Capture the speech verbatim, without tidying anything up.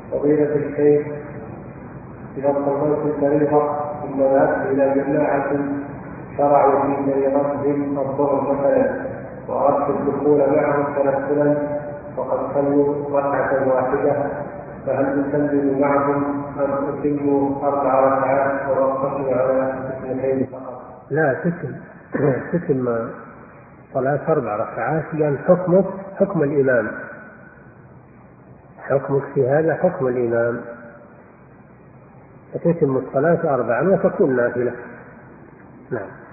فضيلة الشيخ، إذا صليت الفريضة ثم ذهبت إلى جماعة شرعوا في فريضتهم الظهر مثلا وأردت الدخول معهم تنفلا وقد صلوا ركعة واحدة، فهل أسلم معهم أم أتم أربع ركعات وأقتصر على اثنتين فقط؟ لا، تتم تتم صلاة أربع ركعات، لأن حكمك حكم الإمام، حكمك في هذا حكم الإمام، فتتم الصلاة أربعا وتكون نافلة. نعم.